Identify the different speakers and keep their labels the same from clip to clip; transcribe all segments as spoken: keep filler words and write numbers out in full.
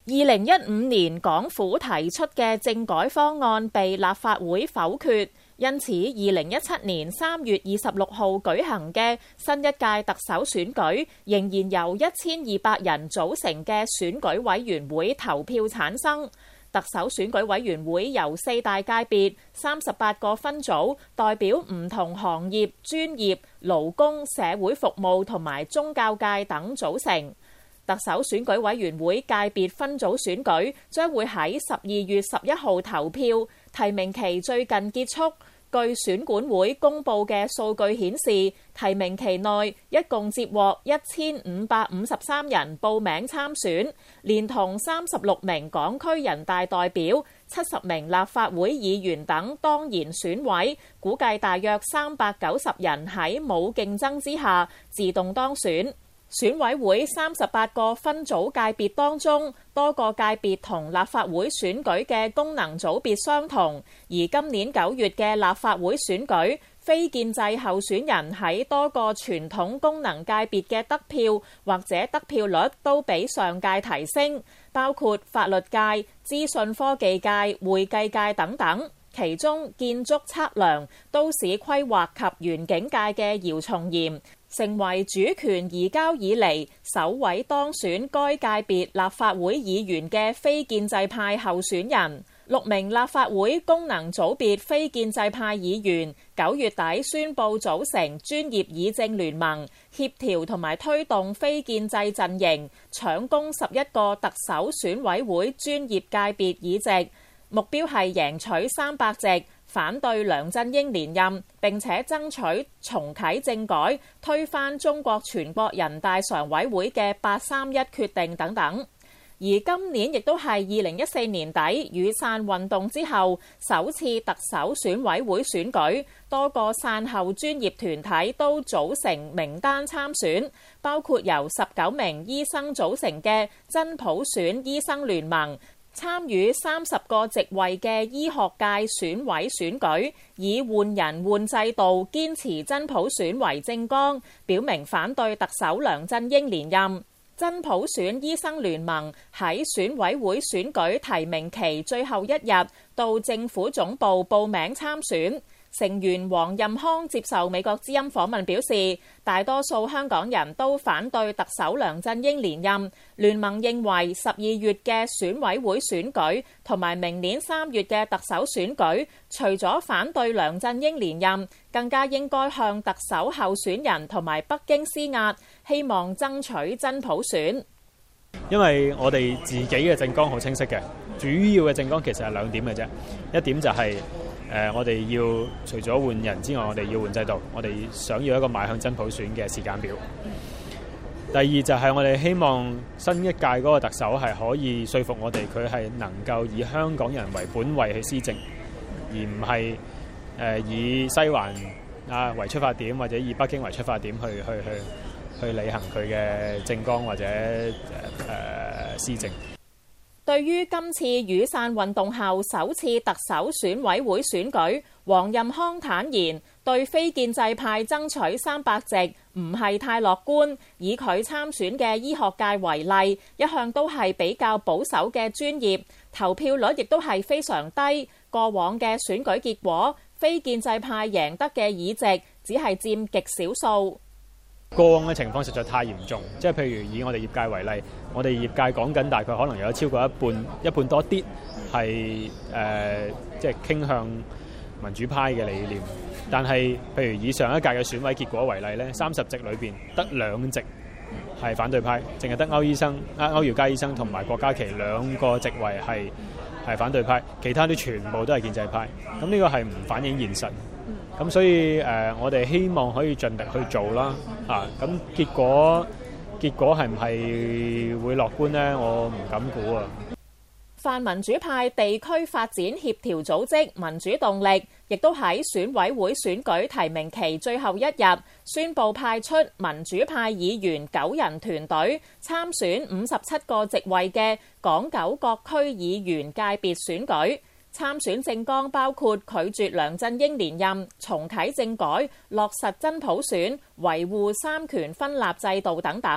Speaker 1: 二零一五年港府提出嘅政改方案被立法會否決，因此二零一七年三月二十六號舉行嘅新一屆特首選舉，仍然由一千二百人組成嘅選舉委員會投票產生。特首選舉委員會由四大界別、三十八個分組，代表唔同行業、專業、勞工、社會服務同埋宗教界等組成。特首選舉委員會界別分組選舉將會喺十二月十一號投票，提名期最近結束。據選管會公佈嘅數據顯示，提名期內一共接獲一千五百五十三人報名參選，連同三十六名港區人大代表、七十名立法會議員等當然選委，估計大約三百九十人喺冇競爭之下自動當選。選委會三十八個分組界別當中，多個界別同立法會選舉嘅功能組別相同，而今年九月嘅立法會選舉，非建制候選人喺多個傳統功能界別嘅得票或者得票率都比上屆提升，包括法律界、資訊科技界、會計界等等。其中建築測量、都市規劃及園景界嘅姚松炎，成為主權移交以嚟首位當選該界別立法會議員嘅非建制派候選人。六名立法會功能組別非建制派議員九月底宣布組成專業議政聯盟，協調同埋推動非建制陣營，搶攻十一個特首選委會專業界別議席。目標係贏取三百席，反對梁振英連任，並且爭取重啟政改，推翻中國全國人大常委會嘅八三一決定等等。而今年亦都係二零一四年底雨傘運動之後首次特首選委會選舉，多個傘後專業團體都組成名單參選，包括由十九名醫生組成嘅真普選醫生聯盟。參與三十個席位嘅醫學界選委選舉，以換人換制度堅持真普選為政綱，表明反對特首梁振英連任。真普選醫生聯盟喺選委會選舉提名期最後一日到政府總部報名參選。成員黃任康接受美國之音訪問表示，大多數香港人都反對特首梁振英連任。聯盟認為十二月嘅選委會選舉同埋明年三月嘅特首選舉，除咗反對梁振英連任，更加應該向特首候選人同埋北京施壓，希望爭取真普選。
Speaker 2: 因為我哋自己嘅政綱好清晰嘅，主要嘅政綱其實係兩點嘅啫。一點就係、是呃、我哋要除咗換人之外，我哋要換制度，我哋想要一個邁向真普選嘅時間表。第二就係我哋希望新一屆嗰個特首係可以說服我哋，佢係能夠以香港人為本位去施政，而唔係、呃、以西環啊為出發點，或者以北京為出發點去去去。去履行佢嘅政綱或者誒誒、呃、施政。
Speaker 1: 對於今次雨傘運動後首次特首選委會選舉，黃任康坦言對非建制派爭取三百席唔係太樂觀。以佢參選嘅醫學界為例，一向都係比較保守嘅專業，投票率亦都係非常低。過往嘅選舉結果，非建制派贏得嘅議席只係佔極少數。
Speaker 2: 過往嘅情況實在太嚴重，即係譬如以我哋業界為例，我哋業界講緊大概可能有超過一半，一半多啲係誒即係傾向民主派嘅理念。但係譬如以上一屆嘅選委結果為例咧，三十席裏邊得兩席係反對派，淨係得歐醫生、歐耀佳醫生同埋郭家麒兩個席位係係反對派，其他啲全部都係建制派。咁呢個係唔反映現實。咁所以誒、呃，我哋希望可以盡力去做啦，啊，咁結果結果係唔係會樂觀呢？我唔敢估啊。
Speaker 1: 泛民主派地區發展協調組織民主動力，亦都喺選委會選舉提名期最後一日，宣布派出民主派議員九人團隊參選五十七個席位嘅港九各區議員界別選舉。參選政綱包括拒絕梁振英連任、重啟政改、落實真普選、維護三權分立制度等等。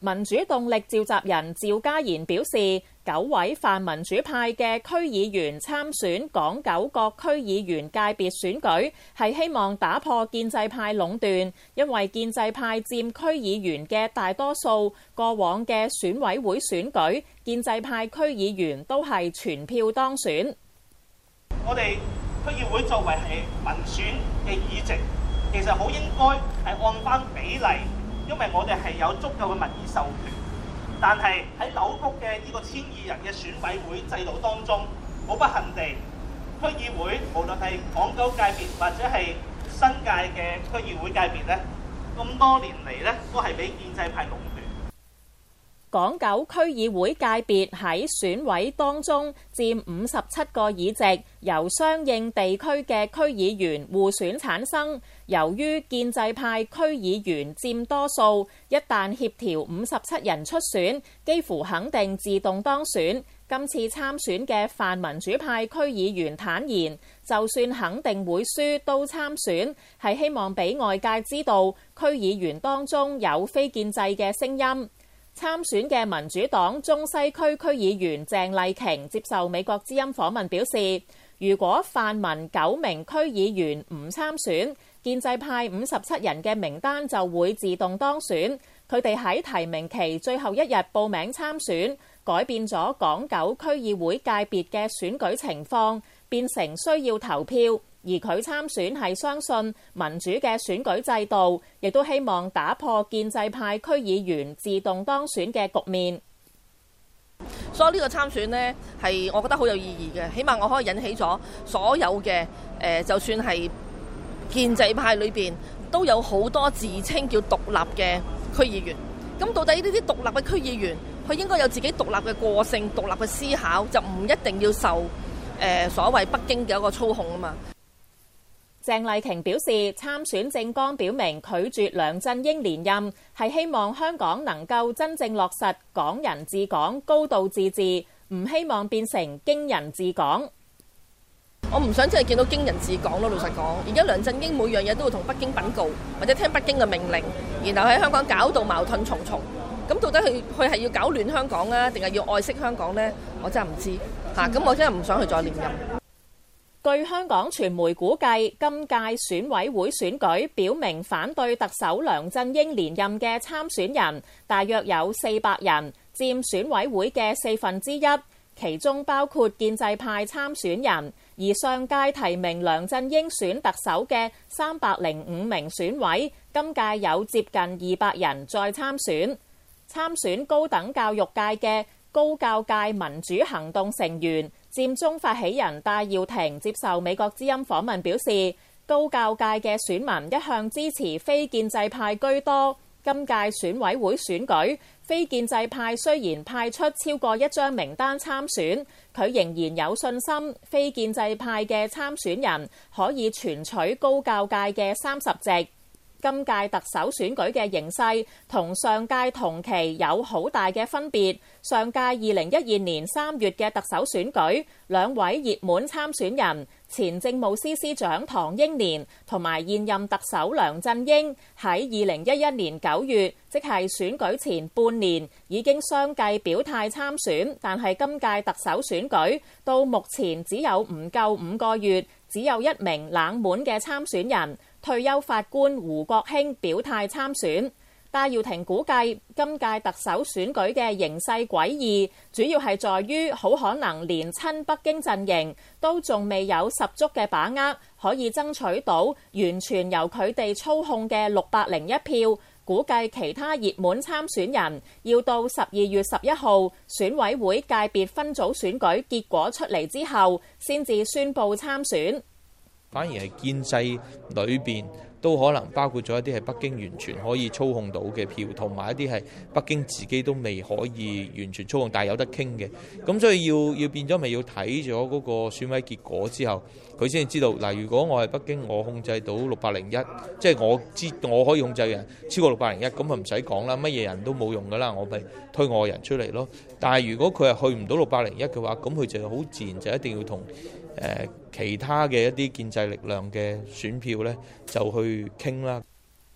Speaker 1: 民主動力召集人趙家賢表示，九位泛民主派嘅區議員參選港九各區議員界別選舉，係希望打破建制派壟斷，因為建制派佔區議員嘅大多數，過往嘅選委會選舉，建制派區議員都係全票當選。
Speaker 3: 我哋區議會作為係民選嘅議席，其實好應該係按翻比例。因為我哋係有足夠嘅民意授權，但係喺扭曲嘅呢個千二人嘅選委會制度當中，好不幸地，區議會無論係港九界別或者係新界嘅區議會界別咧，咁多年嚟咧都係俾建制派壟斷。
Speaker 1: 港九區議會界別喺選委當中佔五十七個議席，由相應地區嘅區議員互選產生。由於建制派區議員佔多數，一旦協調五十七人出選，幾乎肯定自動當選。今次參選嘅泛民主派區議員坦言，就算肯定會輸都參選，係希望俾外界知道區議員當中有非建制嘅聲音。參選嘅民主黨中西區區議員鄭麗瓊接受美國之音訪問表示，如果泛民九名區議員唔參選，建制派五十七人嘅名單就會自動當選。佢哋喺提名期最後一日報名參選，改變咗港九區議會界別嘅選舉情況，變成需要投票。而佢參選係相信民主嘅選舉制度，亦都希望打破建制派區議員自動當選嘅局面。
Speaker 4: 所以呢個參選呢，係我覺得好有意義嘅，起碼我可以引起咗所有嘅誒、呃，就算係建制派裏邊都有好多自稱叫獨立嘅區議員。咁到底呢啲獨立嘅區議員，佢應該有自己獨立嘅個性、獨立嘅思考，就唔一定要受誒、呃、所謂北京嘅一個操控啊嘛。
Speaker 1: 鄭麗瓊表示，參選政綱表明拒絕梁振英連任，係希望香港能夠真正落實港人治港、高度自治，唔希望變成京人治港。
Speaker 4: 我唔想真係見到京人治港咯，老實講。而家梁振英每樣嘢都會同北京稟告，或者聽北京嘅命令，然後喺香港搞到矛盾重重。咁到底佢佢係要搞亂香港啊，定係要愛惜香港呢？我真係唔知嚇。咁、啊、我真係唔想去再連任。
Speaker 1: 據香港傳媒估計，今屆選委會選舉表明反對特首梁振英連任嘅參選人大約有四百人，佔選委會嘅四分之一，其中包括建制派參選人。而上屆提名梁振英選特首嘅三百零五名選委，今屆有接近二百人再參選。參選高等教育界嘅高教界民主行動成員佔中發起人戴耀廷接受美國之音訪問表示，高教界嘅選民一向支持非建制派居多。今屆選委會選舉，非建制派雖然派出超過一張名單參選，佢仍然有信心非建制派嘅參選人可以全取高教界嘅三十席。今屆特首選舉嘅形勢同上屆同期有好大嘅分別。上屆二零一二年三月嘅特首選舉，兩位熱門參選人前政務司司長唐英年同埋現任特首梁振英喺二零一一年九月，即係選舉前半年已經相繼表態參選，但係今屆特首選舉到目前只有唔夠五個月，只有一名冷門嘅參選人，退休法官胡國興表態參選。戴耀廷估計今屆特首選舉嘅形勢詭異，主要係在於好可能連親北京陣營都仲未有十足嘅把握，可以爭取到完全由佢哋操控嘅六百零一票。估計其他熱門參選人要到十二月十一號選委會界別分組選舉結果出嚟之後，先至宣佈參選。
Speaker 5: 反而係建制裏邊都可能包括咗一啲係北京完全可以操控到嘅票，同埋一啲係北京自己都未可以完全操控，但係有得傾嘅。咁所以要要變咗咪要睇咗嗰個選委結果之後，佢先至知道嗱。如果我係北京，我控制到六百零一，即係我知我可以控制嘅人超過六百零一，咁咪唔使講啦，乜嘢人都冇用噶啦，我咪推我嘅人出嚟咯。但係如果佢係去唔到六百零一嘅話，咁佢就好自然就一定要同誒、呃、其他嘅一啲建制力量嘅選票呢，就去傾啦。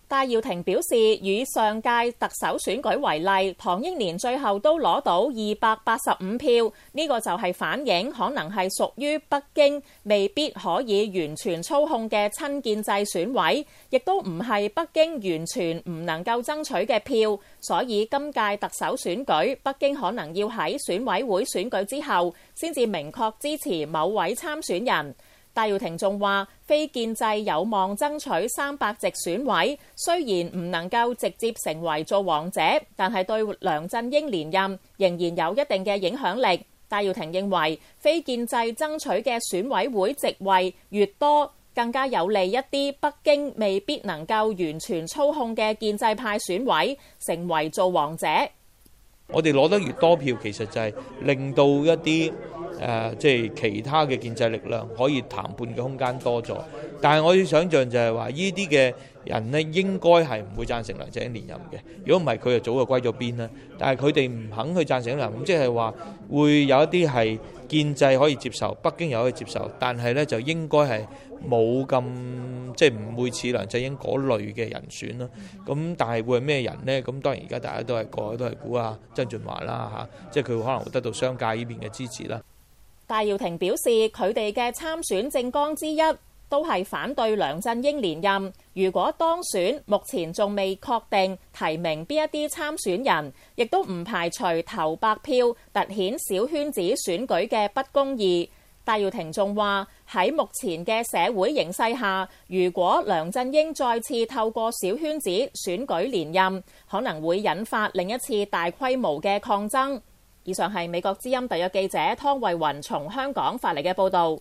Speaker 1: 戴耀廷表示，以上屆特首選舉為例，唐英年最後都攞到二百八十五票，呢個就係反映可能係屬於北京未必可以完全操控嘅親建制選委，亦都唔係北京完全唔能夠爭取嘅票，所以今屆特首選舉，北京可能要喺選委會選舉之後先至明確支持某位參選人。戴耀廷仲話，非建制有望爭取三百席選委，雖然唔能夠直接成為造王者，但係對梁振英連任仍然有一定嘅影響力。戴耀廷認為，非建制爭取嘅選委會席位越多，更加有利一啲北京未必能夠完全操控嘅建制派選委成為造王者。
Speaker 5: 我哋攞得越多票，其實就係令到一啲誒即係其他嘅建制力量可以談判嘅空間多咗。但係我要想像就係話，呢啲嘅人呢應該係唔會贊成梁振英連任嘅。如果唔係，佢就早就歸咗邊啦。但係佢哋唔肯去贊成梁，咁即係話會有一啲係建制可以接受，北京又可以接受，但係呢就應該係冇咁即係唔會似梁振英嗰類嘅人選啦。咁但係會係咩人呢？咁當然而家大家都係個個都係估啊曾俊華啦嚇，即係佢可能會得到商界呢邊嘅支持啦。
Speaker 1: 戴耀廷表示，佢哋嘅參選政綱之一都係反對梁振英連任。如果當選，目前仲未確定提名邊一啲參選人，亦都唔排除投白票，凸顯小圈子選舉嘅不公義。戴耀廷仲話，喺目前嘅社會形勢下，如果梁振英再次透過小圈子選舉連任，可能會引發另一次大規模嘅抗爭。以上係美國之音特約記者湯慧雲從香港發嚟嘅報導。